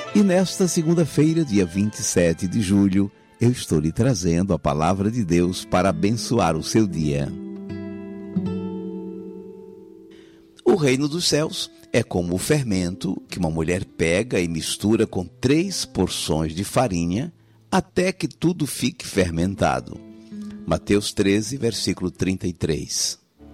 E nesta segunda-feira, dia 27 de julho, eu estou lhe trazendo a palavra de Deus para abençoar o seu dia. O reino dos céus é como o fermento que uma mulher pega e mistura com 3 porções de farinha até que tudo fique fermentado. Mateus 13, versículo 33.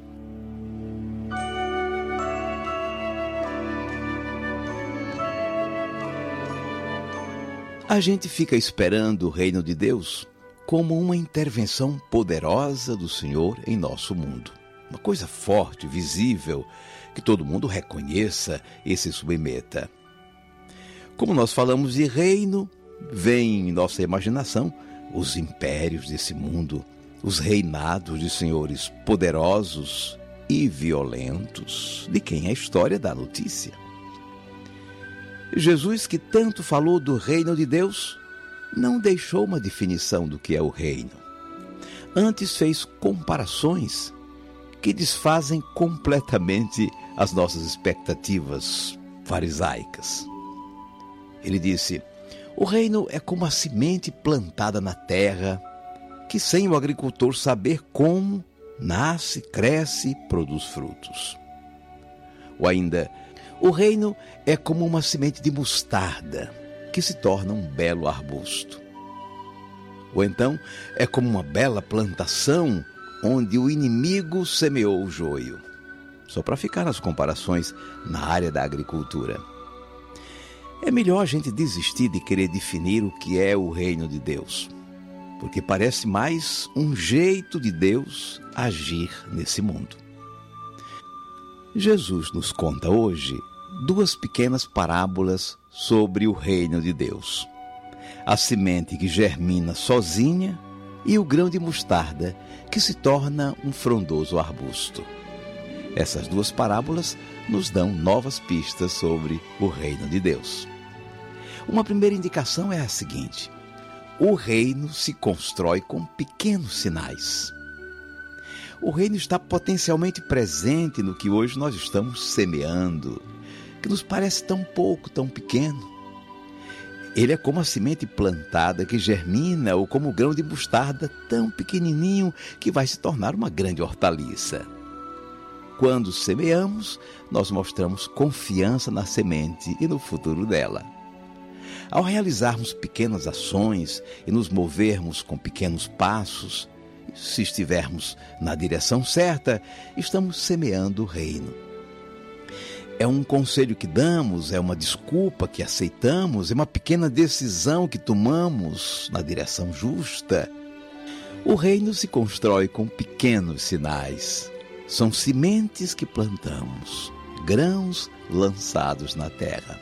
A gente fica esperando o reino de Deus como uma intervenção poderosa do Senhor em nosso mundo. Uma coisa forte, visível, que todo mundo reconheça e se submeta. Como nós falamos de reino, vem em nossa imaginação os impérios desse mundo, os reinados de senhores poderosos e violentos, de quem a história dá notícia. Jesus, que tanto falou do reino de Deus, não deixou uma definição do que é o reino. Antes fez comparações que desfazem completamente as nossas expectativas farisaicas. Ele disse: o reino é como a semente plantada na terra, que sem o agricultor saber como, nasce, cresce e produz frutos. Ou ainda, o reino é como uma semente de mostarda, que se torna um belo arbusto. Ou então, é como uma bela plantação onde o inimigo semeou o joio. Só para ficar nas comparações na área da agricultura. É melhor a gente desistir de querer definir o que é o reino de Deus, porque parece mais um jeito de Deus agir nesse mundo. Jesus nos conta hoje 2 pequenas parábolas sobre o reino de Deus. A semente que germina sozinha e o grão de mostarda que se torna um frondoso arbusto. Essas 2 parábolas nos dão novas pistas sobre o reino de Deus. Uma primeira indicação é a seguinte: o reino se constrói com pequenos sinais. O reino está potencialmente presente no que hoje nós estamos semeando, que nos parece tão pouco, tão pequeno. Ele é como a semente plantada que germina, ou como o grão de mostarda tão pequenininho que vai se tornar uma grande hortaliça. Quando semeamos, nós mostramos confiança na semente e no futuro dela. Ao realizarmos pequenas ações e nos movermos com pequenos passos, se estivermos na direção certa, estamos semeando o reino. É um conselho que damos, é uma desculpa que aceitamos, é uma pequena decisão que tomamos na direção justa. O reino se constrói com pequenos sinais. São sementes que plantamos, grãos lançados na terra.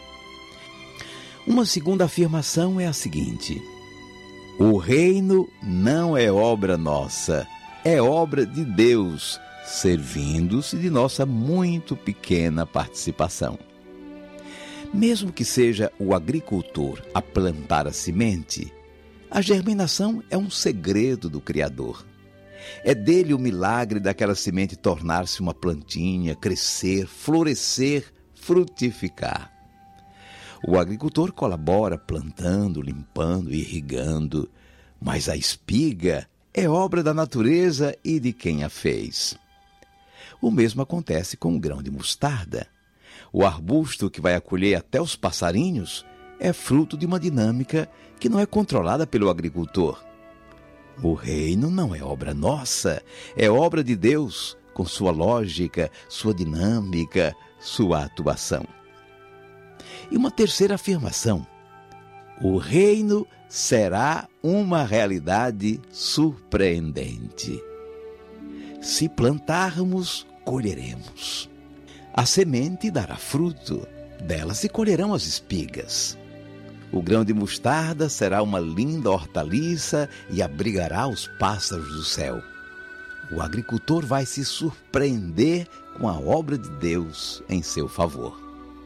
Uma segunda afirmação é a seguinte: o reino não é obra nossa, é obra de Deus, servindo-se de nossa muito pequena participação. Mesmo que seja o agricultor a plantar a semente, a germinação é um segredo do Criador. É dele o milagre daquela semente tornar-se uma plantinha, crescer, florescer, frutificar. O agricultor colabora plantando, limpando, irrigando, mas a espiga é obra da natureza e de quem a fez. O mesmo acontece com o grão de mostarda. O arbusto que vai acolher até os passarinhos é fruto de uma dinâmica que não é controlada pelo agricultor. O reino não é obra nossa, é obra de Deus, com sua lógica, sua dinâmica, sua atuação. E uma terceira afirmação: o reino será uma realidade surpreendente. Se plantarmos, colheremos. A semente dará fruto, dela se colherão as espigas. O grão de mostarda será uma linda hortaliça e abrigará os pássaros do céu. O agricultor vai se surpreender com a obra de Deus em seu favor.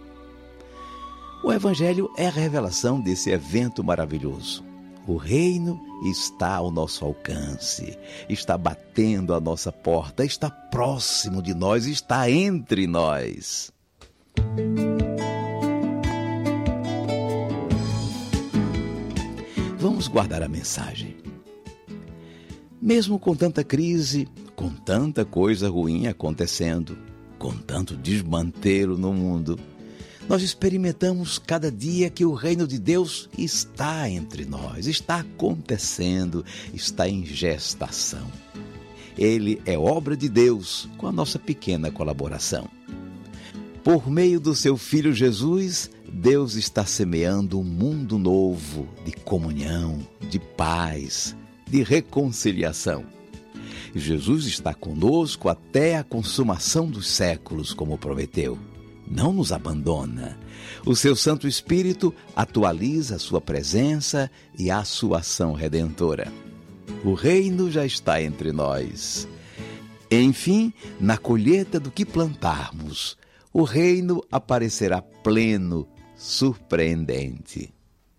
O Evangelho é a revelação desse evento maravilhoso. O reino está ao nosso alcance, está batendo à nossa porta, está próximo de nós, está entre nós. Vamos guardar a mensagem. Mesmo com tanta crise, com tanta coisa ruim acontecendo, com tanto desmantelo no mundo, nós experimentamos cada dia que o reino de Deus está entre nós, está acontecendo, está em gestação. Ele é obra de Deus com a nossa pequena colaboração. Por meio do seu Filho Jesus, Deus está semeando um mundo novo de comunhão, de paz, de reconciliação. Jesus está conosco até a consumação dos séculos, como prometeu. Não nos abandona. O seu Santo Espírito atualiza a sua presença e a sua ação redentora. O reino já está entre nós. Enfim, na colheita do que plantarmos, o reino aparecerá pleno, surpreendente.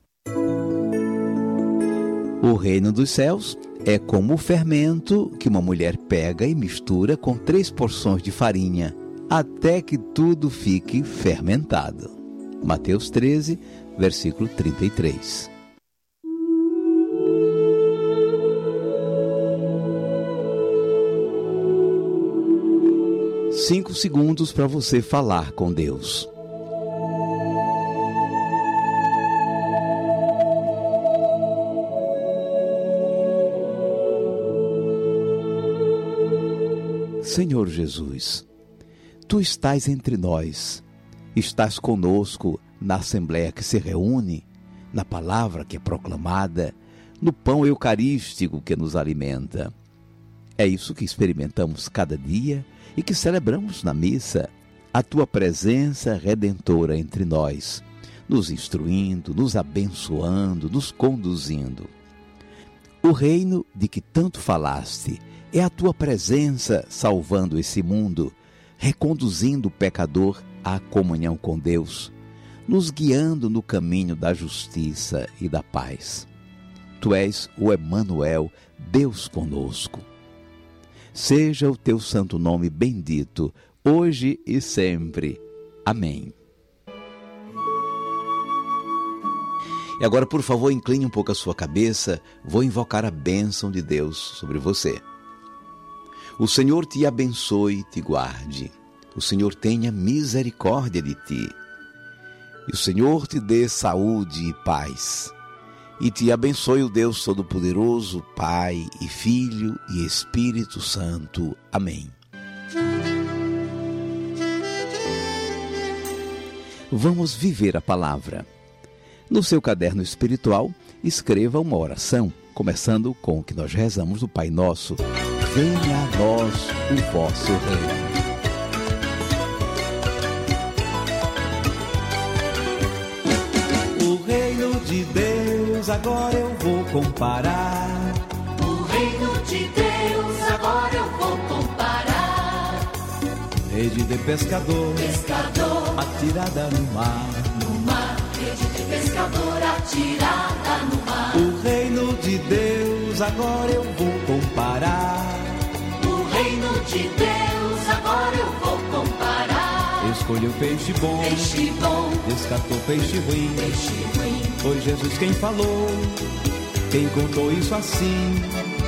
O reino dos céus é como o fermento que uma mulher pega e mistura com 3 porções de farinha, até que tudo fique fermentado. Mateus 13, versículo 33. Cinco segundos para você falar com Deus. Senhor Jesus, Tu estás entre nós, estás conosco na assembleia que se reúne, na palavra que é proclamada, no pão eucarístico que nos alimenta. É isso que experimentamos cada dia e que celebramos na missa, a Tua presença redentora entre nós, nos instruindo, nos abençoando, nos conduzindo. O reino de que tanto falaste é a Tua presença salvando esse mundo, reconduzindo o pecador à comunhão com Deus, nos guiando no caminho da justiça e da paz. Tu és o Emanuel, Deus conosco. Seja o Teu santo nome bendito, hoje e sempre. Amém. E agora, por favor, incline um pouco a sua cabeça, vou invocar a bênção de Deus sobre você. O Senhor te abençoe e te guarde. O Senhor tenha misericórdia de ti. E o Senhor te dê saúde e paz. E te abençoe o Deus Todo-Poderoso, Pai e Filho e Espírito Santo. Amém. Vamos viver a palavra. No seu caderno espiritual, escreva uma oração, começando com o que nós rezamos do Pai Nosso. Venha a nós o vosso reino. O reino de Deus agora eu vou comparar. O reino de Deus agora eu vou comparar. Rede de pescador, atirada no mar. No mar, rede de pescador atirada no mar. O reino de Deus agora eu vou comparar. O reino de Deus agora eu vou comparar. Escolheu peixe bom, descartou peixe ruim. Foi Jesus quem falou, quem contou isso assim.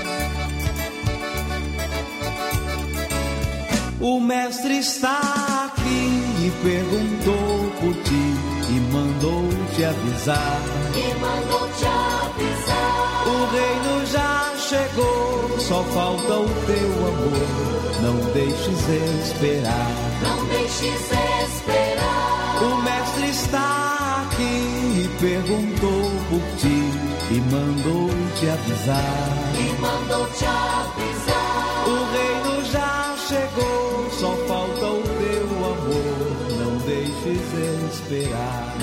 O mestre está aqui e perguntou por ti e mandou te avisar. O reino já chegou, só falta o teu amor. Não deixes esperar. O mestre está aqui e perguntou por ti e mandou te avisar. O reino já chegou, só falta o teu amor. Não deixes esperar.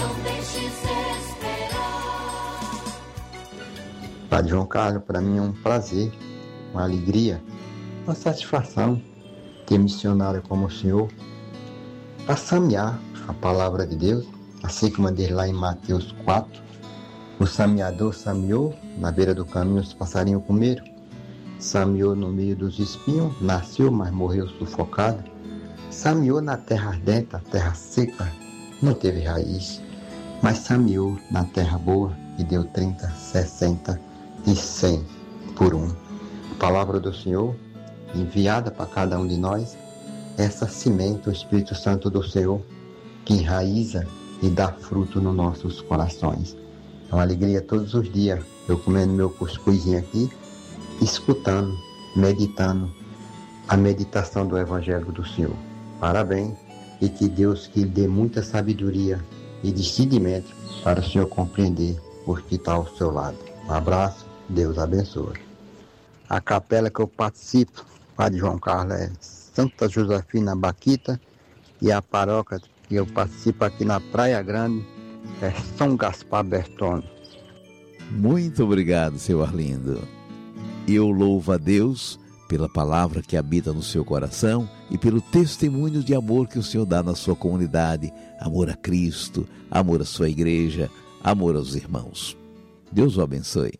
Padre João Carlos, para mim é um prazer, uma alegria, uma satisfação ter missionário como o senhor para semear a palavra de Deus, assim como diz lá em Mateus 4. O semeador semeou, na beira do caminho os passarinhos comeram. Semeou no meio dos espinhos, nasceu, mas morreu sufocado. Semeou na terra ardente, a terra seca, não teve raiz, mas semeou na terra boa. e deu 30, 60 e 100 por um. A palavra do Senhor, enviada para cada um de nós, essa semente, o Espírito Santo do Senhor, que enraiza e dá fruto nos nossos corações. É uma alegria todos os dias, eu comendo meu cuscuzinho aqui, escutando, meditando a meditação do Evangelho do Senhor. Parabéns, e que Deus que lhe dê muita sabedoria e discernimento para o Senhor compreender o que está ao seu lado. Um abraço, Deus abençoe. A capela que eu participo, Padre João Carlos, é Santa Josefina Baquita, e a paróquia que eu participo aqui na Praia Grande é São Gaspar Bertone. Muito obrigado, seu Arlindo. Eu louvo a Deus pela palavra que habita no seu coração e pelo testemunho de amor que o Senhor dá na sua comunidade. Amor a Cristo, amor à sua igreja, amor aos irmãos. Deus o abençoe.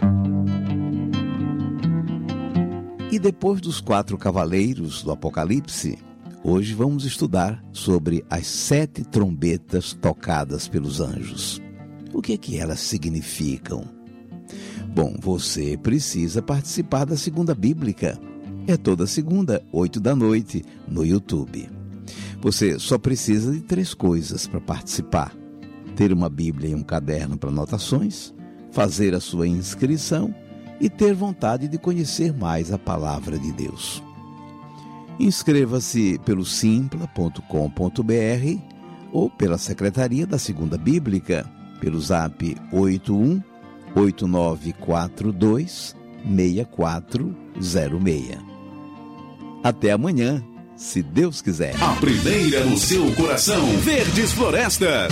E depois dos 4 cavaleiros do Apocalipse, hoje vamos estudar sobre as 7 trombetas tocadas pelos anjos. O que elas significam? Bom, você precisa participar da Segunda Bíblica. É toda segunda, 8 da noite, no YouTube. Você só precisa de 3 coisas para participar: ter uma Bíblia e um caderno para anotações, fazer a sua inscrição e ter vontade de conhecer mais a Palavra de Deus. Inscreva-se pelo simpla.com.br ou pela Secretaria da Segunda Bíblica, pelo zap 81-8942-6406. Até amanhã, se Deus quiser. A primeira no seu coração, Verdes Florestas.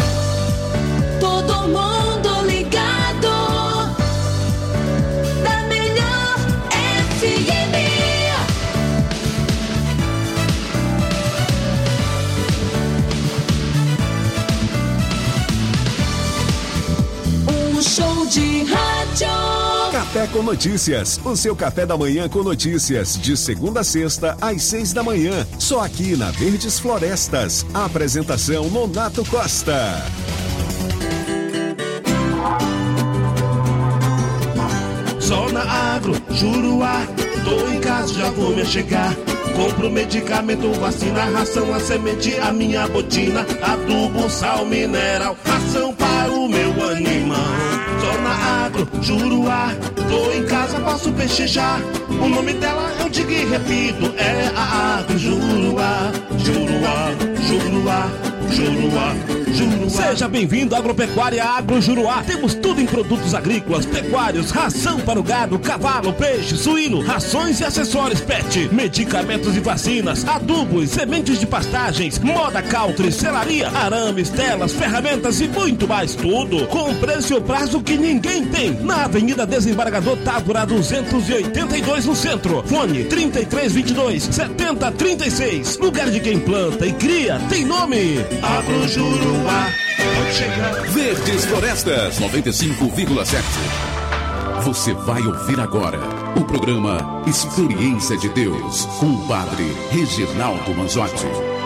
Todo mundo ligado, da melhor FM. Um show de rádio. Café com Notícias, o seu café da manhã com notícias, de segunda a sexta, às 6 da manhã, só aqui na Verdes Florestas. A apresentação Nonato Costa. Zona Agro, Juruá, tô em casa, já vou me chegar. Compro medicamento, vacina, ração, a semente, a minha botina, adubo, sal, mineral, ração para o meu animal. Zona Agro, Juruá, tô em casa, posso peixejar. O nome dela eu digo e repito, é a Agro Juruá. Juruá, Juruá, Juruá, Juruá. Seja bem-vindo à Agropecuária Agro Juruá. Temos tudo em produtos agrícolas, pecuários, ração para o gado, cavalo, peixe, suíno, rações e acessórios pet, medicamentos e vacinas, adubos, sementes de pastagens, moda country, selaria, arames, telas, ferramentas e muito mais, tudo com preço e prazo que ninguém tem. Na Avenida Desembargador Távora 282 no centro. Fone 3322-7036. Lugar de quem planta e cria tem nome. Agro Juruá. Pode chegar. Verdes Florestas 95,7. Você vai ouvir agora o programa Experiência de Deus com o Padre Reginaldo Manzotti.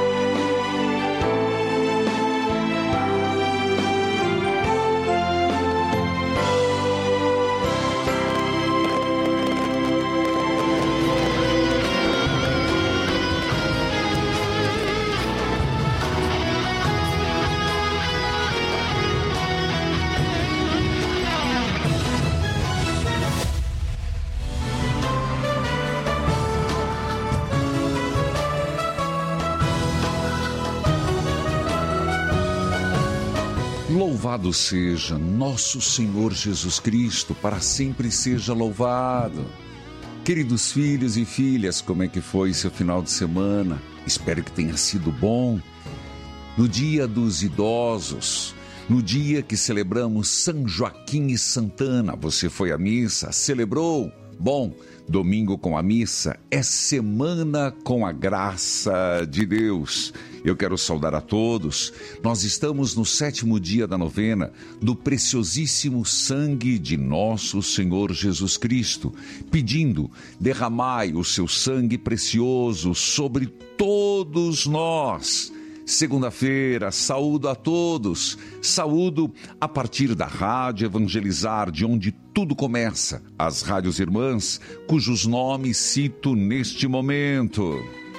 Louvado seja nosso Senhor Jesus Cristo, para sempre seja louvado. Queridos filhos e filhas, como é que foi seu final de semana? Espero que tenha sido bom. No dia dos idosos, no dia que celebramos São Joaquim e Santana, você foi à missa? Celebrou? Bom, domingo com a missa é semana com a graça de Deus. Eu quero saudar a todos. Nós estamos no 7º dia da novena do preciosíssimo sangue de nosso Senhor Jesus Cristo, pedindo: derramai o seu sangue precioso sobre todos nós. segunda-feira. Saúdo a todos. Saúdo a partir da Rádio Evangelizar, de onde tudo começa. As rádios irmãs, cujos nomes cito neste momento.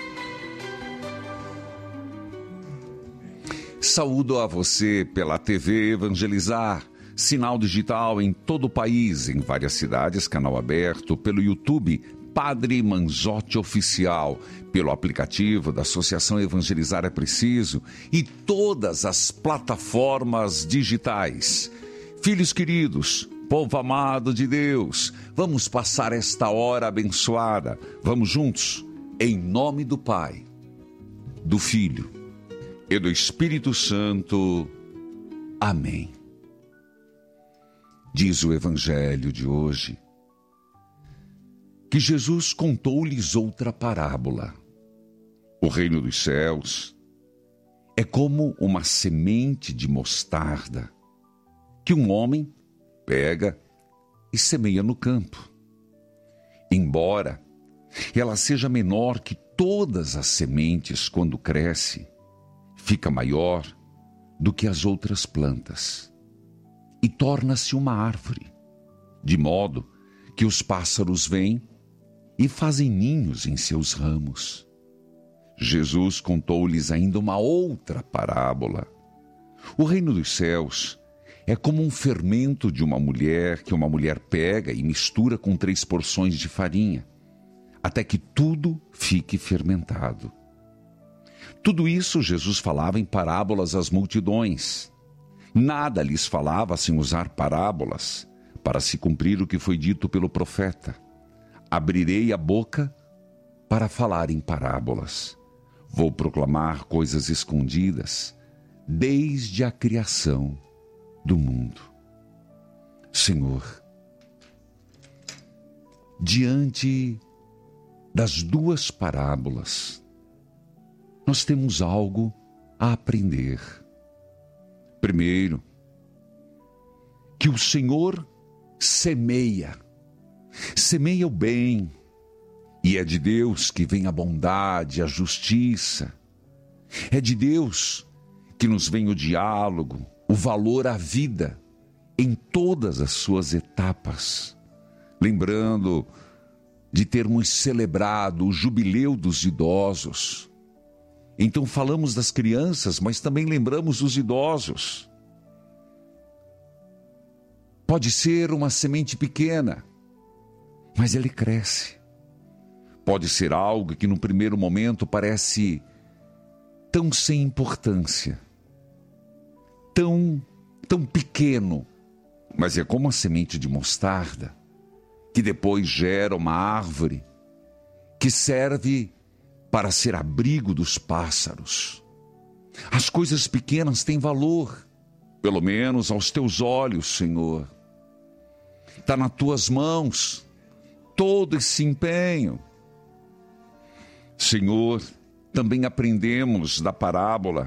Saúdo a você pela TV Evangelizar, sinal digital em todo o país, em várias cidades, canal aberto, pelo YouTube Padre Manzotti Oficial, pelo aplicativo da Associação Evangelizar é Preciso e todas as plataformas digitais. Filhos queridos, povo amado de Deus, vamos passar esta hora abençoada. Vamos juntos, em nome do Pai, do Filho e do Espírito Santo. Amém. Diz o Evangelho de hoje que Jesus contou-lhes outra parábola. O reino dos céus é como uma semente de mostarda que um homem pega e semeia no campo. Embora ela seja menor que todas as sementes, quando cresce, fica maior do que as outras plantas e torna-se uma árvore, de modo que os pássaros vêm e fazem ninhos em seus ramos. Jesus contou-lhes ainda uma outra parábola. O reino dos céus é como um fermento de uma mulher que uma mulher pega e mistura com 3 porções de farinha, até que tudo fique fermentado. Tudo isso Jesus falava em parábolas às multidões. Nada lhes falava sem usar parábolas, para se cumprir o que foi dito pelo profeta. Abrirei a boca para falar em parábolas. Vou proclamar coisas escondidas desde a criação do mundo. Senhor, diante das 2 parábolas, nós temos algo a aprender. Primeiro, que o Senhor semeia o bem, e é de Deus que vem a bondade, a justiça. É de Deus que nos vem o diálogo, o valor à vida em todas as suas etapas. Lembrando de termos celebrado o jubileu dos idosos. Então falamos das crianças, mas também lembramos dos idosos. Pode ser uma semente pequena, mas ele cresce. Pode ser algo que no primeiro momento parece tão sem importância, tão pequeno, mas é como a semente de mostarda, que depois gera uma árvore que serve para ser abrigo dos pássaros. As coisas pequenas têm valor, pelo menos aos teus olhos, Senhor. Está nas tuas mãos todo esse empenho. Senhor, também aprendemos da parábola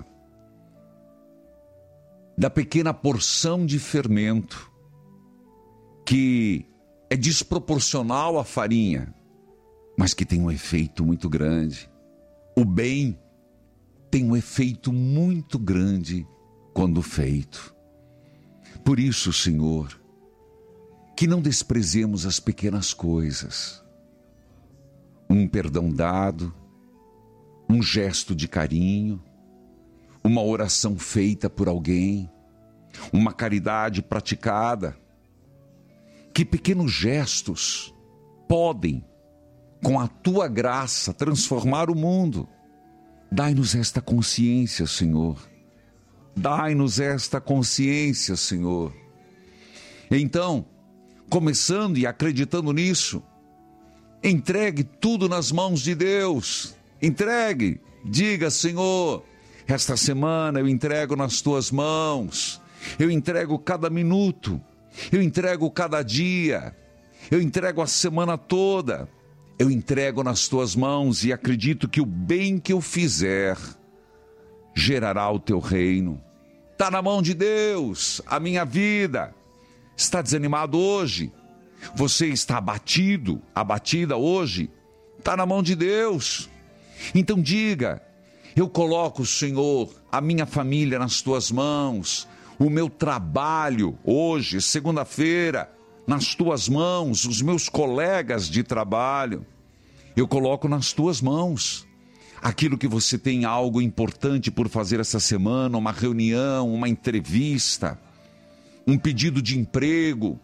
da pequena porção de fermento que é desproporcional à farinha, mas que tem um efeito muito grande. O bem tem um efeito muito grande quando feito. Por isso, Senhor, que não desprezemos as pequenas coisas. Um perdão dado, um gesto de carinho, uma oração feita por alguém, uma caridade praticada. Que pequenos gestos podem, com a tua graça, transformar o mundo. Dai-nos esta consciência, Senhor. Dai-nos esta consciência, Senhor. Então, começando e acreditando nisso, entregue tudo nas mãos de Deus. Entregue, diga: Senhor, esta semana eu entrego nas tuas mãos. Eu entrego cada minuto, eu entrego cada dia, eu entrego a semana toda. Eu entrego nas tuas mãos e acredito que o bem que eu fizer gerará o teu reino. Está na mão de Deus a minha vida. Está desanimado hoje? Você está abatido, abatida hoje? Está na mão de Deus. Então diga: Eu coloco, Senhor, a minha família nas tuas mãos, o meu trabalho hoje, segunda-feira, nas tuas mãos, os meus colegas de trabalho. Eu coloco nas tuas mãos aquilo que você tem algo importante por fazer essa semana, uma reunião, uma entrevista, um pedido de emprego,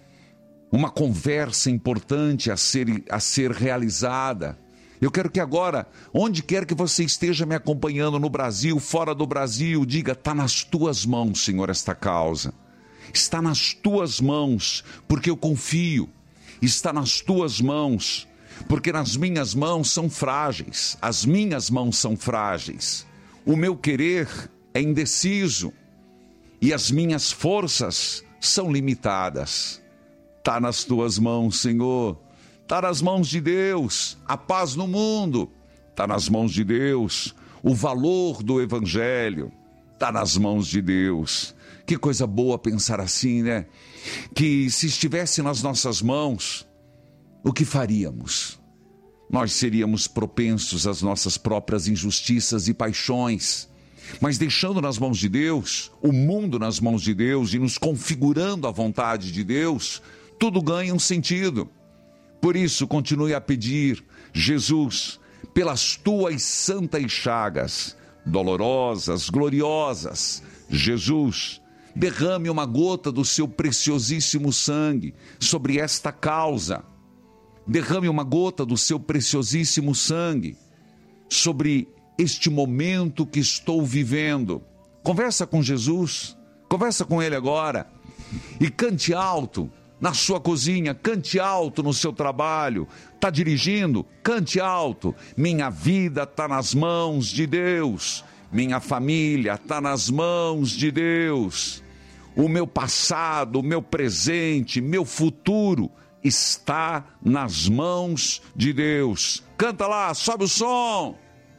uma conversa importante a ser realizada. Eu quero que agora, onde quer que você esteja me acompanhando, no Brasil, fora do Brasil, diga: está nas tuas mãos, Senhor, esta causa. Está nas tuas mãos, porque eu confio. Está nas tuas mãos, porque nas minhas mãos são frágeis. As minhas mãos são frágeis. O meu querer é indeciso e as minhas forças são limitadas. Está nas tuas mãos, Senhor. Está nas mãos de Deus. A paz no mundo está nas mãos de Deus. O valor do Evangelho está nas mãos de Deus. Que coisa boa pensar assim, né? Que se estivesse nas nossas mãos, o que faríamos? Nós seríamos propensos às nossas próprias injustiças e paixões. Mas deixando nas mãos de Deus, o mundo nas mãos de Deus e nos configurando à vontade de Deus, tudo ganha um sentido. Por isso, continue a pedir: Jesus, pelas tuas santas chagas, dolorosas, gloriosas, Jesus, derrame uma gota do seu preciosíssimo sangue sobre esta causa. Derrame uma gota do seu preciosíssimo sangue sobre este momento que estou vivendo. Conversa com Jesus, conversa com Ele agora e cante alto na sua cozinha, cante alto no seu trabalho. Está dirigindo? Cante alto. Minha vida está nas mãos de Deus. Minha família está nas mãos de Deus. O meu passado, o meu presente, meu futuro está nas mãos de Deus. Canta lá, sobe o som.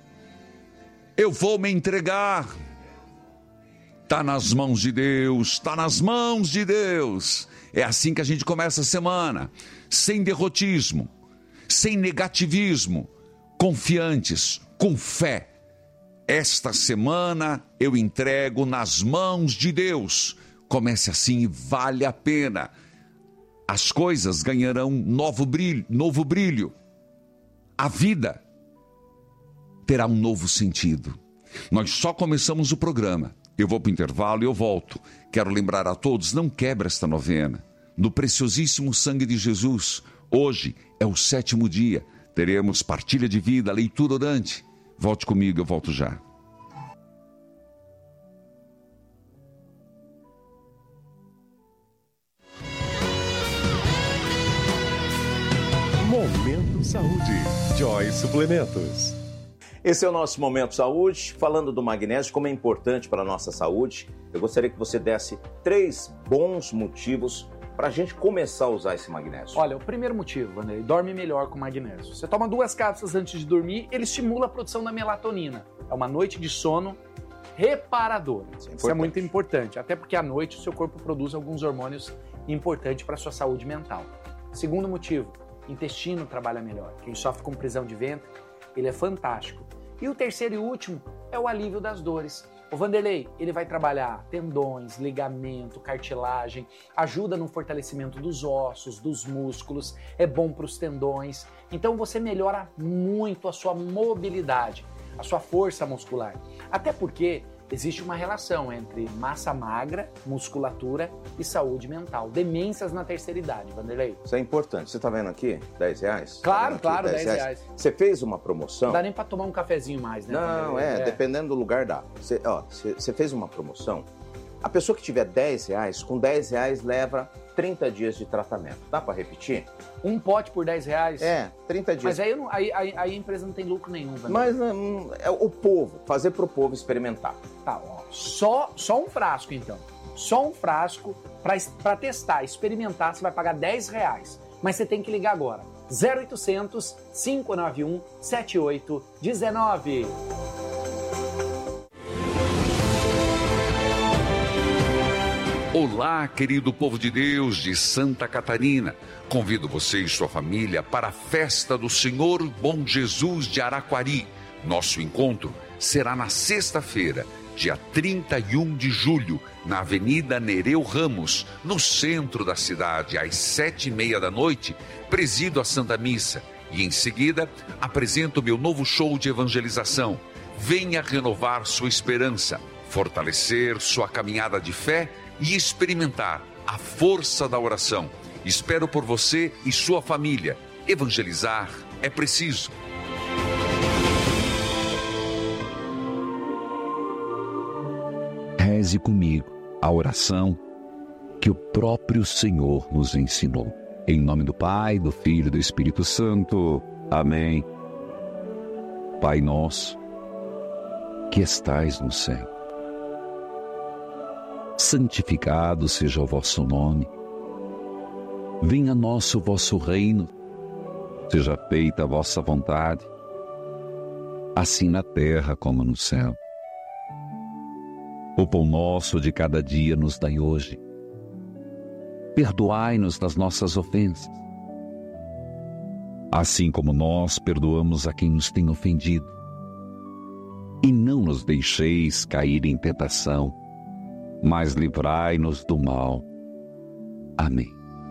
Eu vou me entregar. Está nas mãos de Deus, está nas mãos de Deus. É assim que a gente começa a semana, sem derrotismo, sem negativismo, confiantes, com fé. Esta semana eu entrego nas mãos de Deus. Comece assim e vale a pena. As coisas ganharão novo brilho. A vida terá um novo sentido. Nós só começamos o programa. Eu vou para o intervalo e eu volto. Quero lembrar a todos, não quebre esta novena. No preciosíssimo sangue de Jesus, hoje é o 7º dia. Teremos partilha de vida, leitura orante. Volte comigo, eu volto já. Momento Saúde. Joy Suplementos. Esse é o nosso Momento Saúde, falando do magnésio, como é importante para a nossa saúde. Eu gostaria que você desse 3 bons motivos para a gente começar a usar esse magnésio. Olha, o primeiro motivo, Vanderlei, dorme melhor com magnésio. Você toma 2 cápsulas antes de dormir, ele estimula a produção da melatonina. É uma noite de sono reparadora. Isso é muito importante, até porque à noite o seu corpo produz alguns hormônios importantes para a sua saúde mental. Segundo motivo, intestino trabalha melhor. Quem sofre com prisão de ventre, ele é fantástico. E o terceiro e último é o alívio das dores. O Vanderlei, ele vai trabalhar tendões, ligamento, cartilagem, ajuda no fortalecimento dos ossos, dos músculos, é bom para os tendões. Então você melhora muito a sua mobilidade, a sua força muscular. Até porque existe uma relação entre massa magra, musculatura e saúde mental. Demências na terceira idade, Vanderlei. Isso é importante. Você está vendo aqui? R$10? Claro, claro, R$10. Você fez uma promoção? Não dá nem para tomar um cafezinho mais, né? Não, dependendo do lugar dá. Você fez uma promoção. A pessoa que tiver R$10, com R$10 leva 30 dias de tratamento. Dá para repetir? Um pote por R$10? 30 dias. Mas aí a empresa não tem lucro nenhum, Vanderlei. Mas é o povo, fazer pro povo experimentar. Tá, ó. Só um frasco, então. Só um frasco para testar, experimentar, você vai pagar R$10. Mas você tem que ligar agora. 0800 591 7819. Olá, querido povo de Deus de Santa Catarina. Convido você e sua família para a festa do Senhor Bom Jesus de Araquari. Nosso encontro será na sexta-feira, dia 31 de julho, na Avenida Nereu Ramos, no centro da cidade, às 7h30 da noite, presido a Santa Missa. E em seguida, apresento meu novo show de evangelização. Venha renovar sua esperança, fortalecer sua caminhada de fé e experimentar a força da oração. Espero por você e sua família. Evangelizar é preciso. Reze comigo a oração que o próprio Senhor nos ensinou. Em nome do Pai, do Filho e do Espírito Santo. Amém. Pai nosso, que estais no céu, santificado seja o vosso nome. Venha a nós o vosso reino. Seja feita a vossa vontade, assim na terra como no céu. O pão nosso de cada dia nos dai hoje. Perdoai-nos das nossas ofensas, assim como nós perdoamos a quem nos tem ofendido. E não nos deixeis cair em tentação, mas livrai-nos do mal. Amém.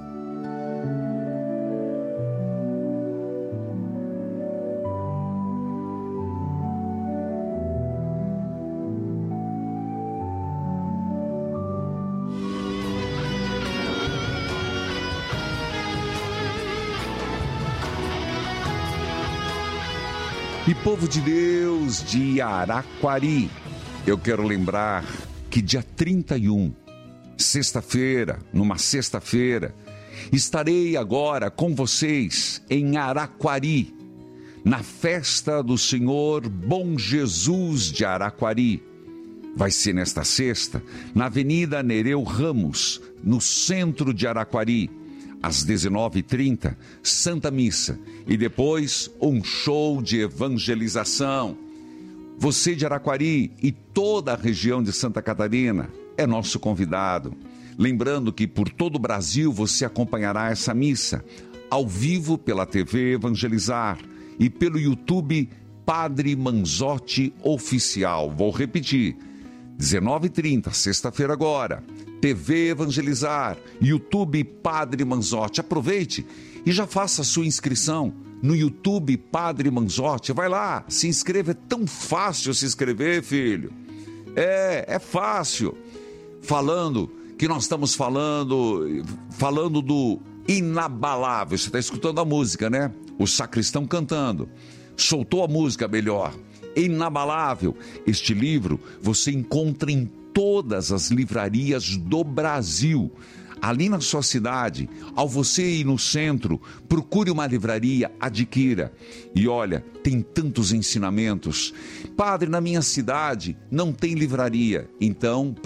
E povo de Deus de Araquari, eu quero lembrar que dia 31, sexta-feira, numa sexta-feira, estarei agora com vocês em Araquari, na festa do Senhor Bom Jesus de Araquari. Vai ser nesta sexta, na Avenida Nereu Ramos, no centro de Araquari. Às 19h30, Santa Missa e depois um show de evangelização. Você de Araquari e toda a região de Santa Catarina é nosso convidado. Lembrando que por todo o Brasil você acompanhará essa missa ao vivo pela TV Evangelizar e pelo YouTube Padre Manzotti Oficial. Vou repetir, 19h30, sexta-feira agora. TV Evangelizar, YouTube Padre Manzotti. Aproveite e já faça a sua inscrição no YouTube Padre Manzotti. Vai lá, se inscreva. É tão fácil se inscrever, filho. É fácil. Falando que nós estamos falando do inabalável. Você está escutando a música, né? O sacristão cantando. Soltou a música melhor. Inabalável. Este livro você encontra em todas as livrarias do Brasil. Ali na sua cidade, ao você ir no centro, procure uma livraria, adquira. E olha, tem tantos ensinamentos. Padre, na minha cidade não tem livraria. Então,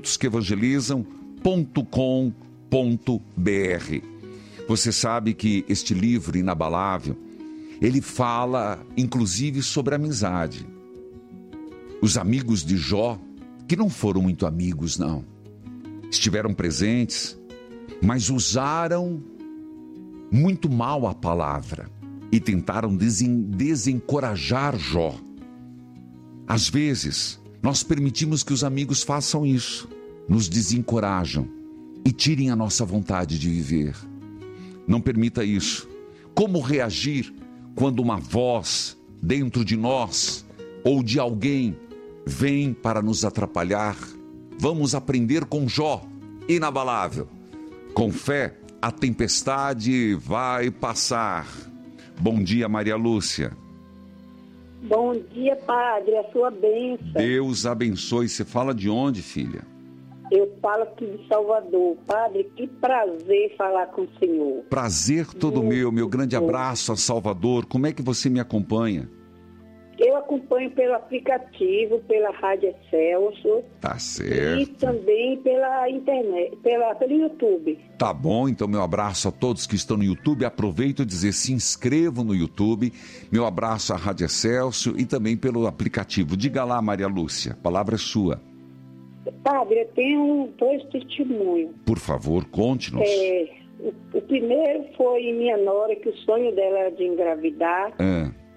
produtosqueevangelizam.com.br. Você sabe que este livro inabalável, ele fala inclusive sobre amizade. Os amigos de Jó, que não foram muito amigos, não. Estiveram presentes, mas usaram muito mal a palavra e tentaram desencorajar Jó. Às vezes, nós permitimos que os amigos façam isso, nos desencorajam e tirem a nossa vontade de viver. Não permita isso. Como reagir quando uma voz dentro de nós ou de alguém vem para nos atrapalhar? Vamos aprender com Jó, inabalável. Com fé, a tempestade vai passar. Bom dia, Maria Lúcia. Bom dia, Padre, a sua bênção. Deus abençoe. Você fala de onde, filha? Eu falo aqui de Salvador. Padre, que prazer falar com o senhor. Prazer todo meu grande abraço a Salvador. Como é que você me acompanha? Eu acompanho pelo aplicativo, pela Rádio Excelsior. Tá certo. E também pela internet, pelo YouTube. Tá bom, então meu abraço a todos que estão no YouTube. Aproveito e dizer, se inscrevam no YouTube. Meu abraço à Rádio Excelsior e também pelo aplicativo. Diga lá, Maria Lúcia, a palavra é sua. Padre, eu tenho 2 testemunhos. Por favor, conte-nos. O primeiro foi minha nora, que o sonho dela era de engravidar.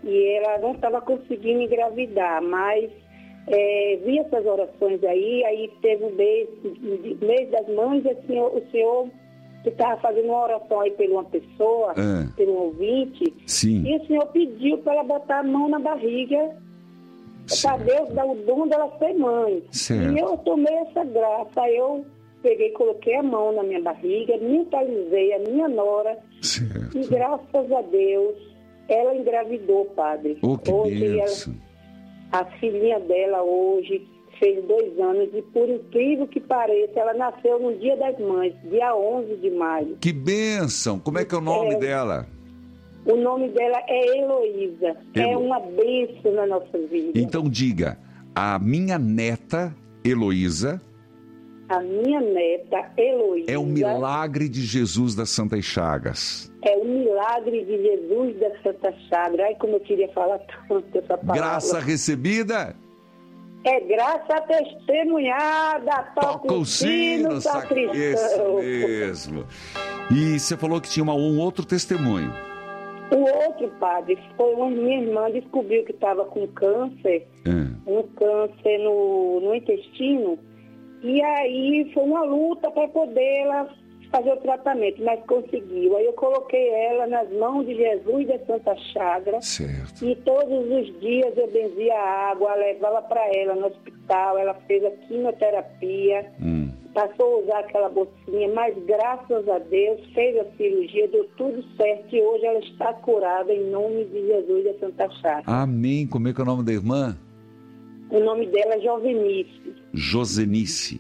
e ela não estava conseguindo engravidar, mas vi essas orações aí teve o mês das mães, assim, o senhor que estava fazendo uma oração aí por uma pessoa, por um ouvinte, Sim. E o senhor pediu para ela botar a mão na barriga, para Deus dar o dom dela ser mãe. Certo. E eu tomei essa graça, eu peguei, coloquei a mão na minha barriga, mentalizei a minha nora, certo. E graças a Deus, ela engravidou, padre. Oh, que bênção. A filhinha dela hoje fez 2 anos e, por incrível que pareça, ela nasceu no Dia das Mães, dia 11 de maio. Que bênção! Como é que é o nome dela? O nome dela é Heloísa. É uma bênção na nossa vida. Então diga, a minha neta Heloísa... A minha neta Heloísa... É o milagre de Jesus das Santas Chagas. É o milagre de Jesus das Santas Chagas. Ai, como eu queria falar tanto essa palavra. Graça recebida... É graça testemunhada, toca o sino, sacristão. Isso mesmo. E você falou que tinha um outro testemunho. O outro, padre, foi uma minha irmã descobriu que estava com câncer, um câncer no intestino, e aí foi uma luta para poder ela fazer o tratamento, mas conseguiu. Aí eu coloquei ela nas mãos de Jesus da Santa Chaga. Certo. E todos os dias eu benzia a água, levava para ela no hospital, ela fez a quimioterapia, passou a usar aquela bolsinha, mas graças a Deus fez a cirurgia, deu tudo certo e hoje ela está curada em nome de Jesus da Santa Chaga. Amém. Como é que é o nome da irmã? O nome dela é Jovenice. Josenice.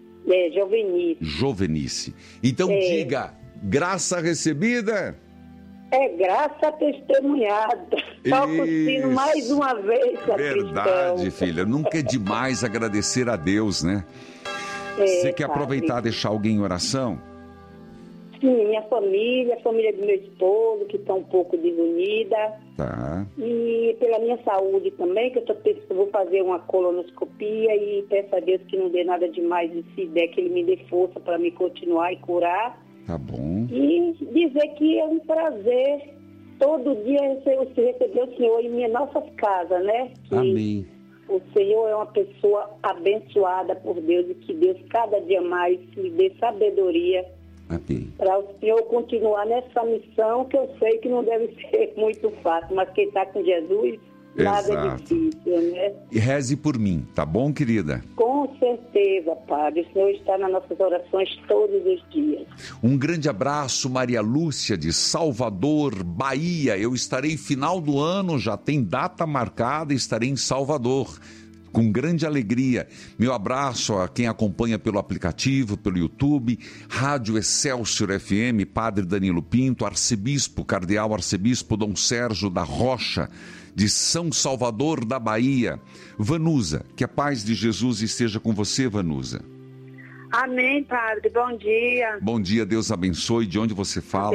Jovenice. Então diga, graça recebida. É graça testemunhada. Toca o sino mais uma vez, Verdade, filha. Nunca é demais agradecer a Deus, né? Você quer aproveitar e deixar alguém em oração? Sim, minha família, a família do meu esposo, que está um pouco desunida. Tá. E pela minha saúde também, que eu vou fazer uma colonoscopia e peço a Deus que não dê nada demais e se der, que Ele me dê força para me continuar e curar. Tá bom. E dizer que é um prazer todo dia receber o Senhor em nossas casas, né? Que Amém. O Senhor é uma pessoa abençoada por Deus e que Deus cada dia mais lhe dê sabedoria para o Senhor continuar nessa missão, que eu sei que não deve ser muito fácil, mas quem está com Jesus, nada é difícil, né? E reze por mim, tá bom, querida? Com certeza, Padre. O Senhor está nas nossas orações todos os dias. Um grande abraço, Maria Lúcia, de Salvador, Bahia. Eu estarei final do ano, já tem data marcada, estarei em Salvador. Com grande alegria. Meu abraço a quem acompanha pelo aplicativo, pelo YouTube, Rádio Excelsior FM, Padre Danilo Pinto, Cardeal Arcebispo Dom Sérgio da Rocha, de São Salvador da Bahia. Vanusa, que a paz de Jesus esteja com você, Vanusa. Amém, Padre. Bom dia. Bom dia, Deus abençoe. De onde você fala?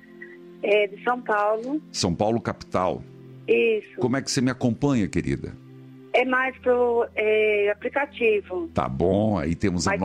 De São Paulo. São Paulo, capital. Isso. Como é que você me acompanha, querida? É mais pro aplicativo. Tá bom, aí temos a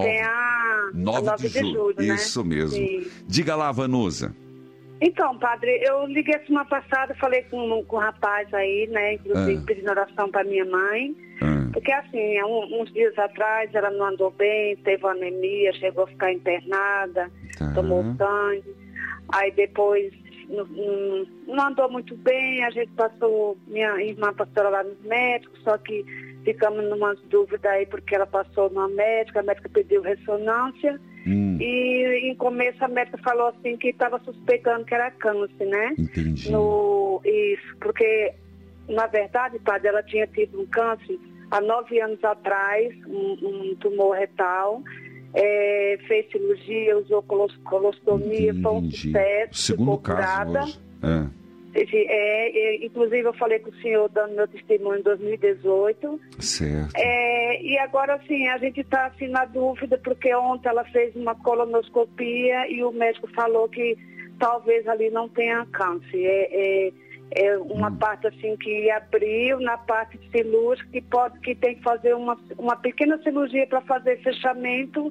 9 de julho, né? Isso mesmo. Sim. Diga lá, Vanusa. Então, Padre, eu liguei semana passada, falei com um rapaz aí, né? Inclusive pedindo oração para minha mãe. Porque assim, uns dias atrás ela não andou bem, teve anemia, chegou a ficar internada, tomou sangue. Aí depois não andou muito bem, a gente passou, minha irmã passou lá nos médicos, só que ficamos numa dúvida aí porque ela passou numa médica, a médica pediu ressonância e em começo a médica falou assim que estava suspeitando que era câncer, né? Entendi. Isso, porque na verdade, Padre, ela tinha tido um câncer há 9 anos atrás, um tumor retal. Fez cirurgia, usou colostomia, foi um sucesso. Segundo caso hoje. Inclusive eu falei com o senhor dando meu testemunho em 2018. Certo. E agora sim, a gente está assim na dúvida, porque ontem ela fez uma colonoscopia e o médico falou que talvez ali não tenha câncer. É uma parte assim que abriu na parte cirúrgica que tem que fazer uma pequena cirurgia para fazer fechamento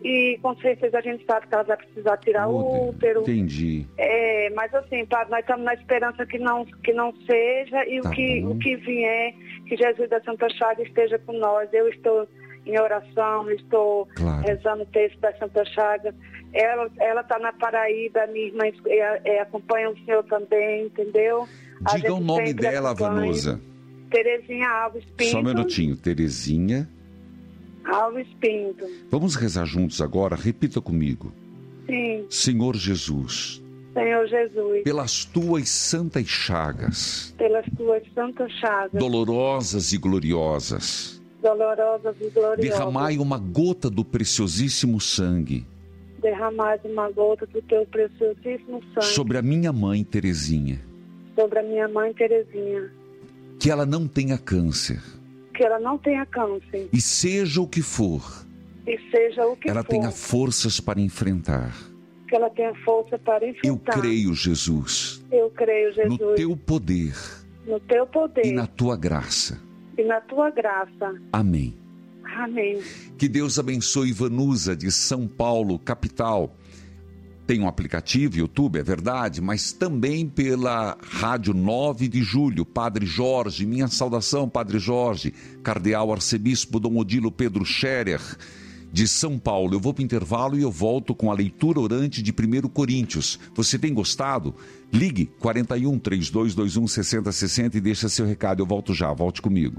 e com certeza a gente sabe que ela vai precisar tirar o útero. Entendi. Mas assim, padre, nós estamos na esperança que não seja, e Tá o que vier, que Jesus da Santa Chaga esteja com nós. Eu estou em oração, estou rezando o texto da Santa Chaga. Ela está na Paraíba, minha irmã acompanha o senhor também, entendeu? Diga o nome dela, Vanusa. Terezinha Alves Pinto. Só um minutinho, Terezinha Alves Pinto. Vamos rezar juntos agora, repita comigo. Sim. Senhor Jesus. Senhor Jesus. Pelas tuas santas chagas. Pelas tuas santas chagas. Dolorosas e gloriosas. Dolorosas e gloriosas. Derramai uma gota do preciosíssimo sangue. Derramai uma gota do teu preciosíssimo sangue. Sobre a minha mãe Terezinha. Sobre a minha mãe Terezinha. Que ela não tenha câncer. Que ela não tenha câncer. E seja o que for. E seja o que ela for. tenha forças para enfrentar. Que ela tenha força para enfrentar. Eu creio, Jesus. Eu creio, Jesus. No teu poder. No teu poder. E na tua graça. E na tua graça. Amém. Amém. Que Deus abençoe Vanusa, de São Paulo, capital. Tem um aplicativo, YouTube, é verdade, mas também pela Rádio 9 de Julho, Padre Jorge, minha saudação, Padre Jorge, Cardeal Arcebispo Dom Odilo Pedro Scherer, de São Paulo. Eu vou para o intervalo e eu volto com a leitura orante de 1 Coríntios. Você tem gostado? Ligue 41 3221 6060 e deixa seu recado. Eu volto já, volte comigo.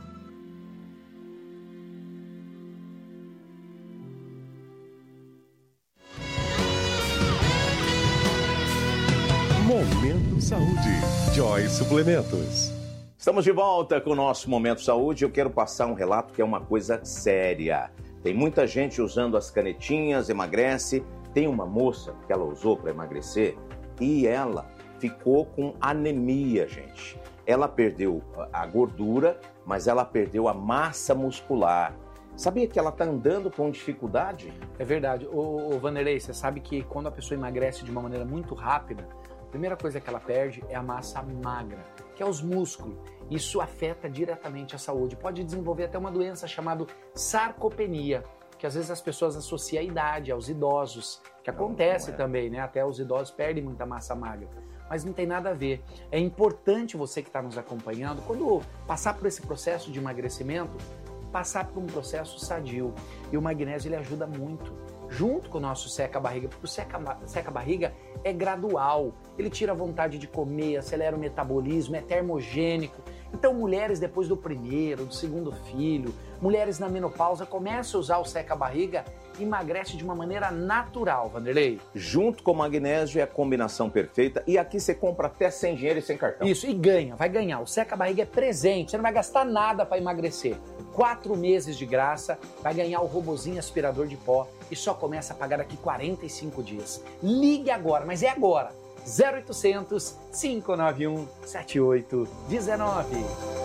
Momento Saúde. Joy Suplementos. Estamos de volta com o nosso Momento Saúde. Eu quero passar um relato que é uma coisa séria. Tem muita gente usando as canetinhas, emagrece. Tem uma moça que ela usou para emagrecer e ela ficou com anemia, gente. Ela perdeu a gordura, mas ela perdeu a massa muscular. Sabia que ela está andando com dificuldade? É verdade. Ô Vanderlei, você sabe que quando a pessoa emagrece de uma maneira muito rápida, a primeira coisa que ela perde é a massa magra, que é os músculos. Isso afeta diretamente a saúde. Pode desenvolver até uma doença chamada sarcopenia, que às vezes as pessoas associam à idade, aos idosos, que acontece também, né? Até os idosos perdem muita massa magra. Mas não tem nada a ver. É importante você que está nos acompanhando, quando passar por esse processo de emagrecimento, passar por um processo sadio. E o magnésio ele ajuda muito, junto com o nosso seca-barriga, porque o seca-barriga é gradual. Ele tira a vontade de comer, acelera o metabolismo, é termogênico. Então, mulheres depois do primeiro, do segundo filho, mulheres na menopausa, começam a usar o seca-barriga e emagrece de uma maneira natural, Vanderlei. Junto com o magnésio é a combinação perfeita. E aqui você compra até sem dinheiro e sem cartão. Isso, e ganha, vai ganhar. O seca-barriga é presente, você não vai gastar nada para emagrecer. 4 meses de graça, vai ganhar o robozinho aspirador de pó e só começa a pagar daqui 45 dias. Ligue agora, mas é agora. 0800 591 7819.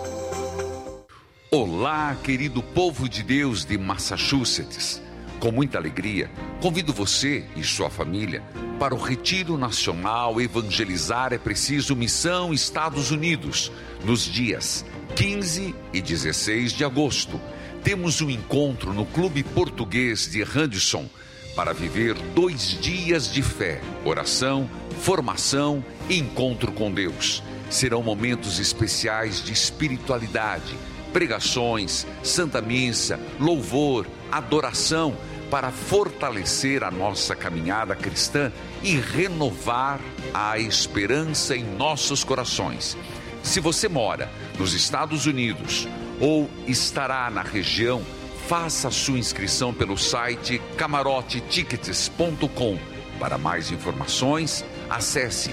Olá, querido povo de Deus de Massachusetts. Com muita alegria, convido você e sua família para o Retiro Nacional Evangelizar é Preciso Missão Estados Unidos, nos dias 15 e 16 de agosto. Temos um encontro no Clube Português de Radisson para viver 2 dias de fé, oração, formação e encontro com Deus. Serão momentos especiais de espiritualidade, pregações, Santa Missa, louvor, adoração, para fortalecer a nossa caminhada cristã e renovar a esperança em nossos corações. Se você mora nos Estados Unidos ou estará na região, faça a sua inscrição pelo site camarotetickets.com. Para mais informações, acesse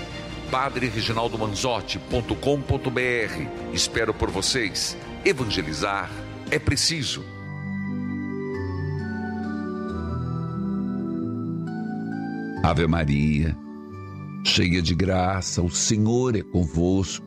padrereginaldomanzotti.com.br. Espero por vocês. Evangelizar é preciso. Ave Maria, cheia de graça, o Senhor é convosco.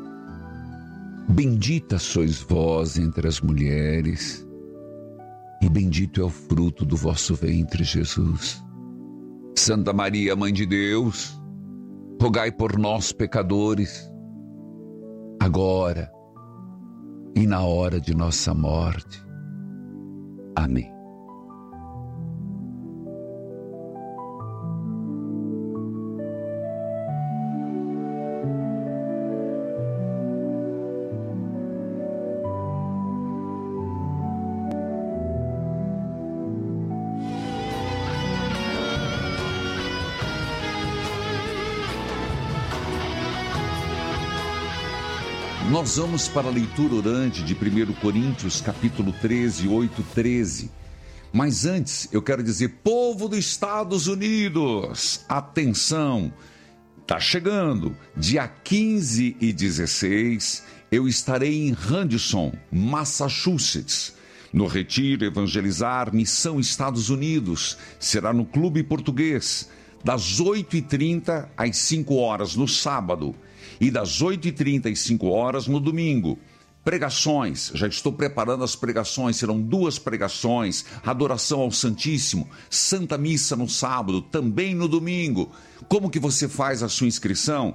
Bendita sois vós entre as mulheres, e bendito é o fruto do vosso ventre, Jesus. Santa Maria, Mãe de Deus, rogai por nós, pecadores, agora e na hora de nossa morte. Amém. Nós vamos para a leitura orante de 1 Coríntios, capítulo 13, 8, 13. Mas antes, eu quero dizer, povo dos Estados Unidos, atenção, está chegando, dia 15 e 16, eu estarei em Henderson, Massachusetts, no Retiro Evangelizar Missão Estados Unidos, será no Clube Português, das 8h30 às 5 horas no sábado, e das 8h30 às 5 horas no domingo. Pregações, já estou preparando as pregações, serão 2 pregações, adoração ao Santíssimo, Santa Missa no sábado, também no domingo. Como que você faz a sua inscrição?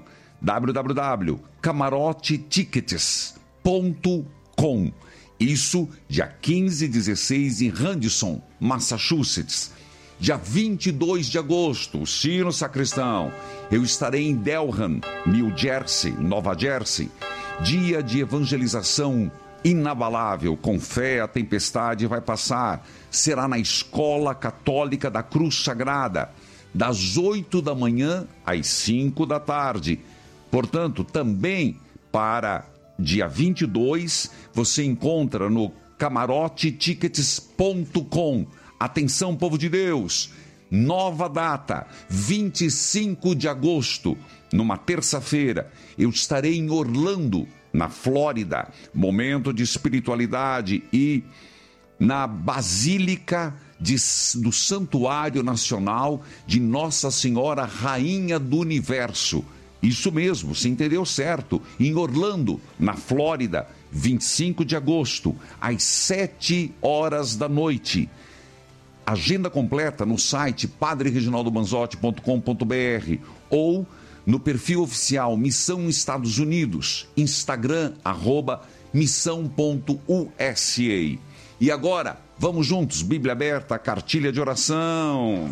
www.camarotetickets.com. Isso dia 15 e 16 em Henderson, Massachusetts. Dia 22 de agosto, o Sino Sacristão, eu estarei em Delran, New Jersey, Nova Jersey. Dia de evangelização inabalável, com fé a tempestade vai passar. Será na Escola Católica da Cruz Sagrada, das 8 da manhã às 5 da tarde. Portanto, também para dia 22, você encontra no camarotetickets.com. Atenção, povo de Deus, nova data, 25 de agosto, numa terça-feira, eu estarei em Orlando, na Flórida, momento de espiritualidade, e na Basílica do Santuário Nacional de Nossa Senhora Rainha do Universo. Isso mesmo, você entendeu certo, em Orlando, na Flórida, 25 de agosto, às 7 horas da noite. Agenda completa no site padrereginaldomanzotti.com.br ou no perfil oficial Missão Estados Unidos, Instagram, @missão.usa. E agora, vamos juntos, Bíblia aberta, cartilha de oração.